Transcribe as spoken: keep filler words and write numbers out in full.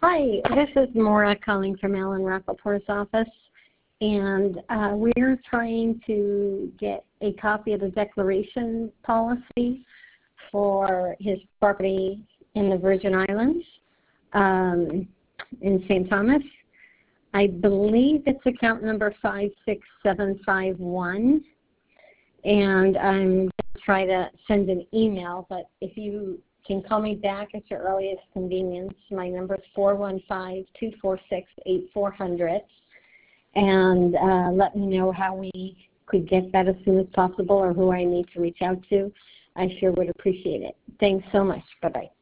Hi, this is Maura calling from Alan Rappaport's office, and uh, we're trying to get a copy of the declaration policy for his property in the Virgin Islands um, in Saint Thomas. I believe it's account number five six seven five one, and I'm going to try to send an email, but if you can call me back at your earliest convenience. My number is four one five, two four six, eight four zero zero, and uh, let me know how we could get that as soon as possible or who I need to reach out to. I sure would appreciate it. Thanks so much. Bye-bye.